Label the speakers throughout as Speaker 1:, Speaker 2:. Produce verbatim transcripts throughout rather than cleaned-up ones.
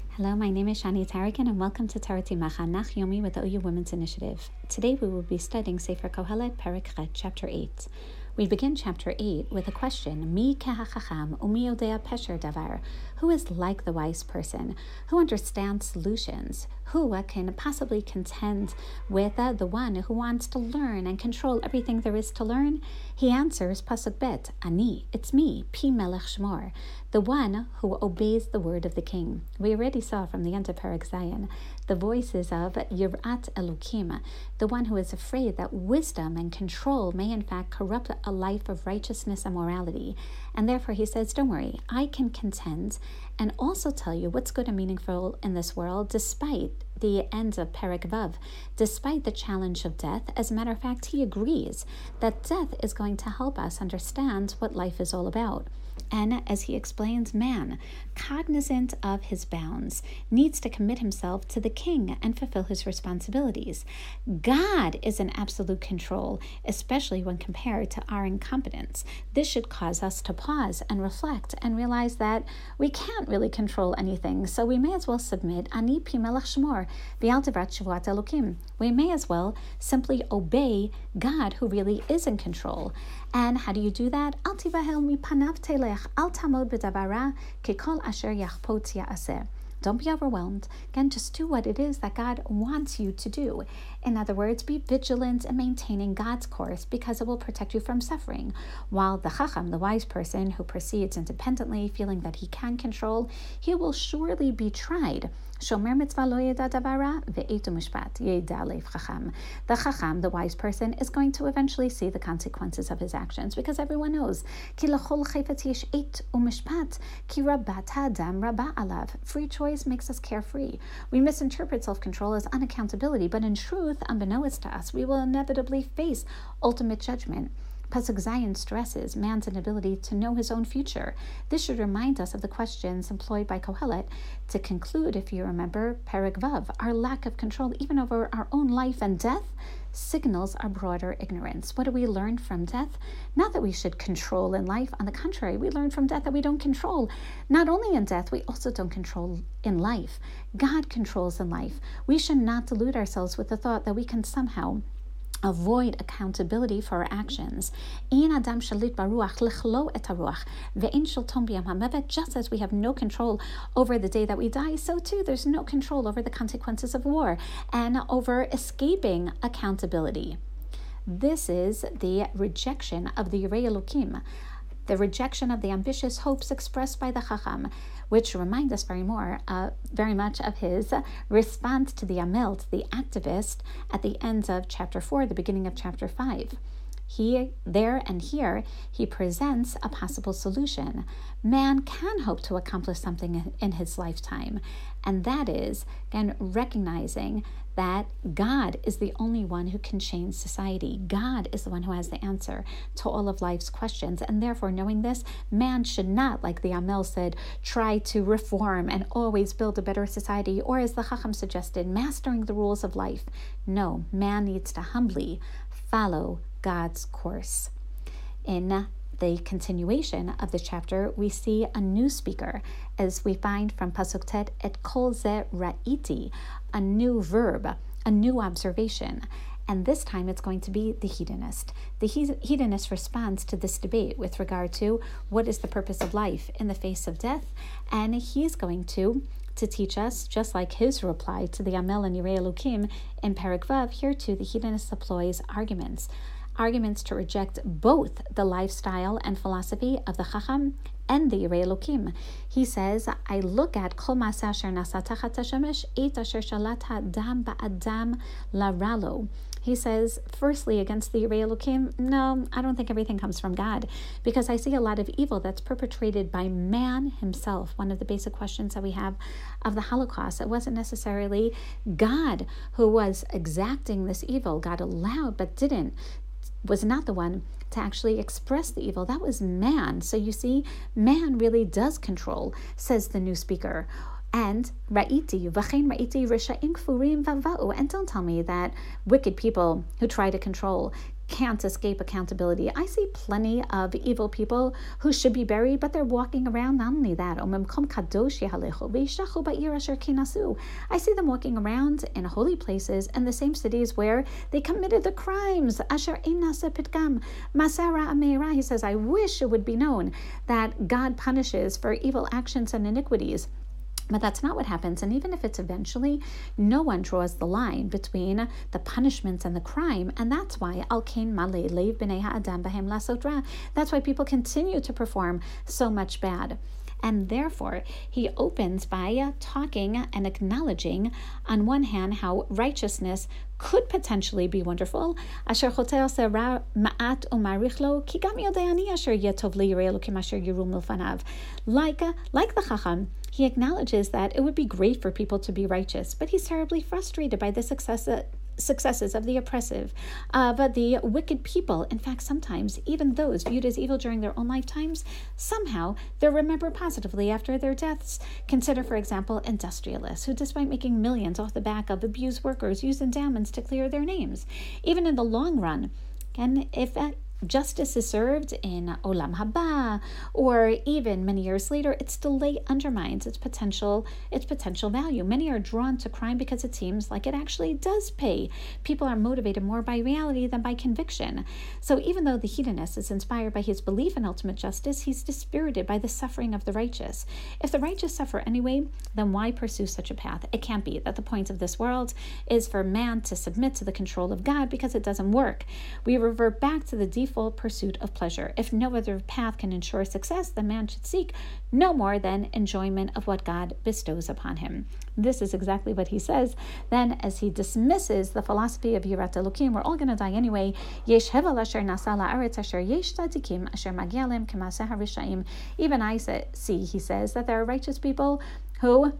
Speaker 1: Hello, my name is Shani Tarikan and welcome to Tarati Macha Nach Yomi with the O U Women's Initiative. Today we will be studying Sefer Kohelet, Perek Chet, Chapter eight. We begin Chapter eight with a question, Mi kehachacham umi yodea pesher davar, who is like the wise person, who understands solutions, who uh, can possibly contend with uh, the one who wants to learn and control everything there is to learn? He answers, Pasuk Bet, Ani, it's me, Pi Melech Shmor, the one who obeys the word of the king. We already saw from the end of Perek Zayin the voices of Yirat Elokim, the one who is afraid that wisdom and control may in fact corrupt a life of righteousness and morality. And therefore he says, don't worry, I can contend and also tell you what's good and meaningful in this world despite the end of Perek Vav, despite the challenge of death. As a matter of fact, he agrees that death is going to help us understand what life is all about. And as he explains, man, cognizant of his bounds, needs to commit himself to the king and fulfill his responsibilities. God is in absolute control, especially when compared to our incompetence. This should cause us to pause and reflect and realize that we can't really control anything, so we may as well submit, Ani pi melech shmor, v'al tevrat shvuat elokim. We may as well simply obey God, who really is in control. And how do you do that? Al tivahel mipanav telech, al tamod b'davara, kekol asher yachpot ya'aseh. Don't be overwhelmed. Again, just do what it is that God wants you to do. In other words, be vigilant in maintaining God's course because it will protect you from suffering. While the chacham, the wise person who proceeds independently, feeling that he can control, he will surely be tried. Shomer mitzvah lo yeda davara ve'etu mishpat yeda lev chacham. The chacham, the wise person, is going to eventually see the consequences of his actions because everyone knows ki lechol chayfetz yesh et u'mishpat ki rabat ha'adam rabah alav. Free choice makes us carefree. We misinterpret self-control as unaccountability, but in truth, unbeknownst to us, we will inevitably face ultimate judgment. Pasuk Zayin stresses man's inability to know his own future. This should remind us of the questions employed by Kohelet to conclude, if you remember, Perek Vav. Our lack of control, even over our own life and death, signals our broader ignorance. What do we learn from death? Not that we should control in life. On the contrary, we learn from death that we don't control. Not only in death, we also don't control in life. God controls in life. We should not delude ourselves with the thought that we can somehow avoid accountability for our actions. Just as we have no control over the day that we die, so too there's no control over the consequences of war and over escaping accountability. This is the rejection of the Yirei Elokim, the rejection of the ambitious hopes expressed by the Chacham, which remind us very more, uh, very much of his response to the Amelt, the activist, at the end of chapter four, the beginning of chapter five. He, there and here, he presents a possible solution. Man can hope to accomplish something in his lifetime, and that is, again, recognizing that God is the only one who can change society. God is the one who has the answer to all of life's questions, and therefore, knowing this, man should not, like the Amel said, try to reform and always build a better society, or as the Chacham suggested, mastering the rules of life. No, man needs to humbly follow God's course. In the continuation of the chapter, we see a new speaker, as we find from Pasuk Tet, et kol ze ra'iti, a new verb, a new observation. And this time it's going to be the hedonist. The hedonist responds to this debate with regard to what is the purpose of life in the face of death, and he's going to to teach us, just like his reply to the Amel and Yirei Elokim in Perek Vav, here too the hedonist employs arguments. Arguments to reject both the lifestyle and philosophy of the Chacham and the Yirei Elokim. He says, I look at Kol Ma'aseh Asher Nasa Tachat HaShemesh Et Asher Shalat Ha'adam Ba'adam Laralo. He says, firstly, against the Yirei Elokim, no, I don't think everything comes from God, because I see a lot of evil that's perpetrated by man himself. One of the basic questions that we have of the Holocaust, it wasn't necessarily God who was exacting this evil. God allowed, but didn't, was not the one to actually express the evil. That was man. So you see, man really does control, says the new speaker. And ra'iti, v'chein ra'iti risha'im kfurim vava'u. And don't tell me that wicked people who try to control can't escape accountability. I see plenty of evil people who should be buried, but they're walking around. Not only that, I see them walking around in holy places in the same cities where they committed the crimes. He says, I wish it would be known that God punishes for evil actions and iniquities. But that's not what happens. And even if it's eventually, no one draws the line between the punishments and the crime. And that's why Al-Kain Malay Leiv B'nei Ha'adam B'hem Lasot Ra. That's why people continue to perform so much bad. And therefore, he opens by talking and acknowledging, on one hand, how righteousness could potentially be wonderful. Asher choteh ra ma'at u'marich lo, ki gam yodei ani asher yetov le'yirei Elokim asher yiru milfanav. Like, like the Chacham, he acknowledges that it would be great for people to be righteous, but he's terribly frustrated by the success successes of the oppressive, uh, but the wicked people. In fact, sometimes even those viewed as evil during their own lifetimes, somehow they're remembered positively after their deaths. Consider, for example, industrialists who, despite making millions off the back of abused workers, use endowments to clear their names. Even in the long run, and if uh, justice is served in Olam Haba, or even many years later, its delay undermines its potential its potential value. Many are drawn to crime because it seems like it actually does pay. People are motivated more by reality than by conviction. So even though the hedonist is inspired by his belief in ultimate justice, he's dispirited by the suffering of the righteous. If the righteous suffer anyway, then why pursue such a path? It can't be that the point of this world is for man to submit to the control of God, because it doesn't work. We revert back to the default full pursuit of pleasure. If no other path can ensure success, the man should seek no more than enjoyment of what God bestows upon him. This is exactly what he says. Then, as he dismisses the philosophy of Yirat Elokim, we're all going to die anyway. Yesh hevel asher nasa la'aretz asher yesh tzadikim asher magia lehem k'maaseh harishaim. Even I see, he says, that there are righteous people who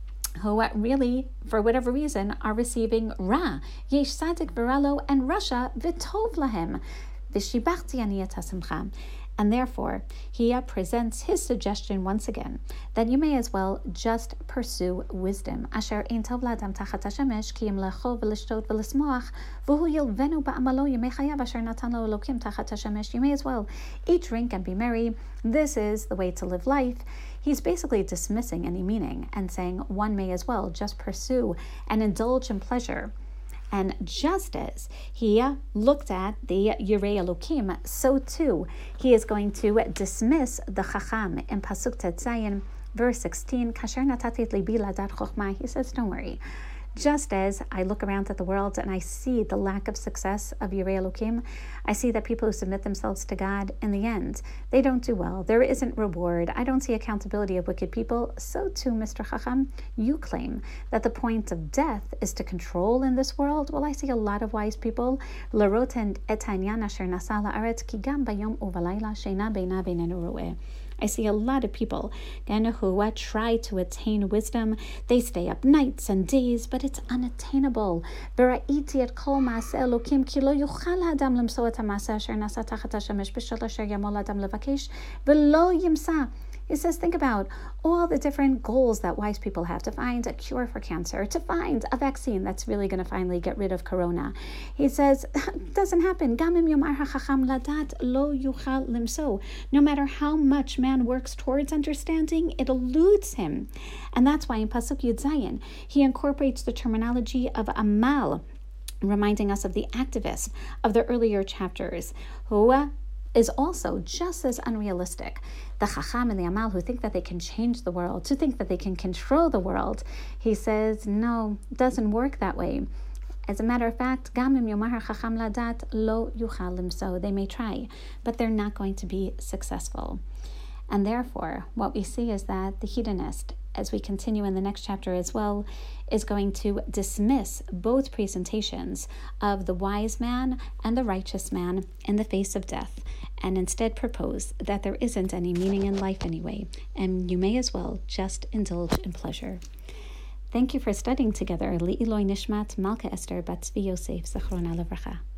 Speaker 1: who really, for whatever reason, are receiving Ra. Yesh tzadik v'ralo, and Rasha v'tov lahem. V'shibachti ani et hasimcha. And therefore, he presents his suggestion once again that you may as well just pursue wisdom. Asher ein tov la'adam tachat hashemesh ki im lechol v'lishtot v'lismoach v'hu yilvenu ba'amalo yemei chayav asher natan lo Elokim tachat hashemesh. You may as well eat, drink, and be merry. This is the way to live life. He's basically dismissing any meaning and saying one may as well just pursue and indulge in pleasure. And just as he looked at the Yirei Elokim, so too he is going to dismiss the Chacham in Pasuk Tet Zayin, verse sixteen. Kasher natati libi ladat chokhmah. He says, don't worry. Just as I look around at the world and I see the lack of success of Yirei Elokim, I see that people who submit themselves to God, in the end, they don't do well. There isn't reward. I don't see accountability of wicked people. So too, Mister Chacham, you claim that the point of death is to control in this world. Well, I see a lot of wise people. L'rot et ha'inyan asher nasa la'aretz ki gam bayom u'valayla sheina beina beinenu ro'eh. I see a lot of people who try to attain wisdom. They stay up nights and days, but it's unattainable. V'ra'iti et kol ma'aseh Elokim ki lo yuchal ha'adam limso et ha'maseh asher nasa tachat hashemesh b'shol asher yamol adam levakesh v'lo yimsa. He says, think about all the different goals that wise people have: to find a cure for cancer, to find a vaccine that's really going to finally get rid of corona. He says, it doesn't happen. Gamim yomar hachacham ladat lo yuchal limso. No matter how much man works towards understanding, it eludes him. And that's why in Pasuk Yud Zayin, he incorporates the terminology of amal, reminding us of the activist of the earlier chapters, who is also just as unrealistic. The Chacham and the Amal who think that they can change the world, to think that they can control the world. He says, no, it doesn't work that way. As a matter of fact, Gamim Yomar Chacham Ladat Lo Yuchal Limso. They may try, but they're not going to be successful. And therefore, what we see is that the hedonist, as we continue in the next chapter as well, is going to dismiss both presentations of the wise man and the righteous man in the face of death, and instead propose that there isn't any meaning in life anyway, and you may as well just indulge in pleasure. Thank you for studying together. Li'iloi Nishmat Malka Esther Bat Tzvi Yosef Zachrona Levracha.